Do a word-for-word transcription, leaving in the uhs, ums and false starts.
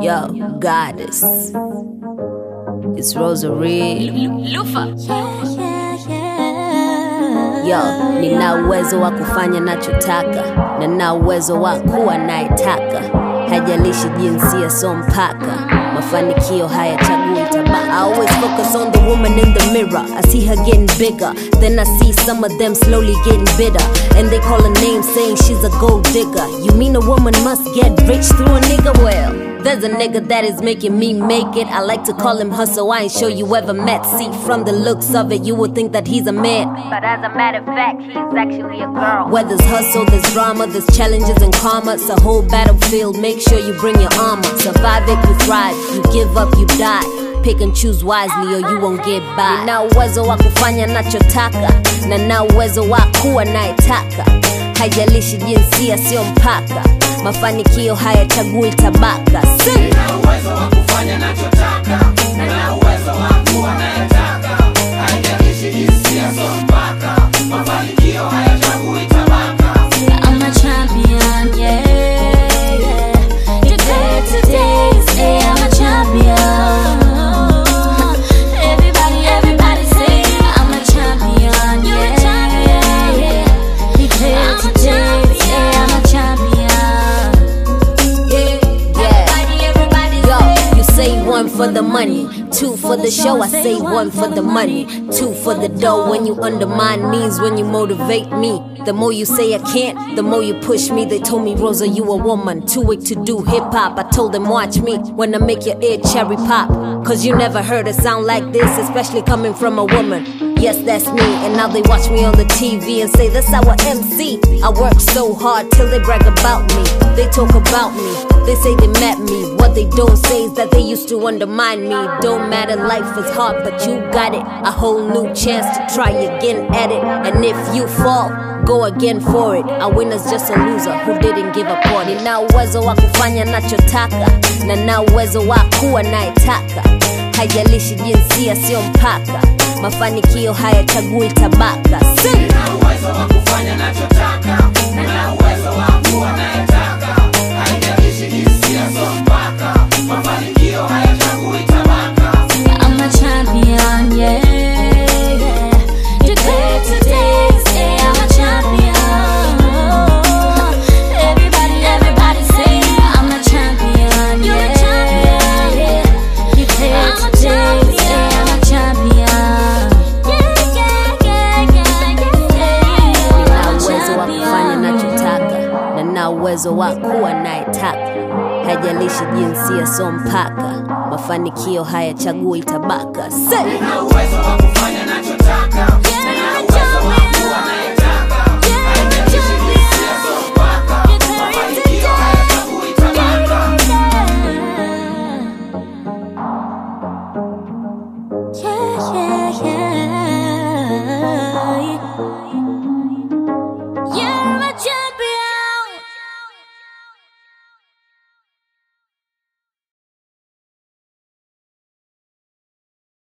Yo, goddess. It's Rosary. Lufa. Yo, nina uwezo wa kufanya nachotaka, na nina uwezo wa kuwa naitaka. Hajalishi jinsia, so mpaka mafanikio hayachagui tabaka. I always focus on the woman in the mirror. I see her getting bigger, then I see some of them slowly getting bitter, and they call her name saying she's a gold digger. You mean a woman must get rich through a nigga? Well, there's a nigga that is making me make it. I like to call him hustle, I ain't sure you ever met. See, from the looks of it, you would think that he's a man, But as a matter of fact, he's actually a girl. where there's hustle, there's drama, there's challenges and karma. It's a whole battlefield, make sure you bring your armor. Survive it, you thrive, you give up, you die. Pick and choose wisely or you won't get by. Nina uwezo wa kufanya nachotaka, na nina uwezo wa kuwa naitaka. Haijalishi jinsia, sio mpaka mafanikio hayachagui tabaka. Nina uwezo wa kufanya nachotaka, na nina uwezo wa kuwa naitaka. Haijalishi jinsia, sio mpaka mafanikio hayachagui tabaka. I'm a champion, yeah, yeah. Today, today, say I'm a champion. Everybody, everybody say I'm a champion, yeah, yeah, yeah. Today, today, say I'm a champion. Everybody, everybody Yo, say. you say one for the money, two for the show. I say one for the money, two for the dough. When you undermine means when you motivate me. The more you say I can't, the more you push me. They told me, Rosa, you a woman, too weak to do hip-hop. I told them, watch me when I make your ear cherry pop. Cause you never heard a sound like this, especially coming from a woman. Yes, that's me, and now they watch me on the T V and say, that's our M C. I work so hard till they brag about me. They talk about me, they say they met me. What they don't say is that they used to undermine me. Don't matter, life is hard, but you got it. A whole new chance to try again at it. And if you fall, go again for it. A winner's just a loser who didn't give up on it. Nina uwezo wa kufanya nachotaka, na nina uwezo wa kuwa naitaka. Haijalishi jinsia, sio mpaka mafanikio hayachagui tabaka. Nina uwezo wa kufanya nachotaka, na nina uwezo wa kuwa naitaka. Haijalishi jinsia, sio mpaka mafanikio hayachagui tabaka. I'm a champion, yeah, yeah. Today, today, say I'm a champion. Everybody, everybody say I'm a champion, yeah, yeah. Today, today, say I'm a champion. Yeah, yeah, yeah, yeah, Nina yeah. uwezo wa kufanya nachotaka, na nina uwezo wa kuwa naitaka. Hajalishi jinsia, so mpaka mafanikio hayachagui tabaka. Say, Nina uwezo wa kufanya nachotaka.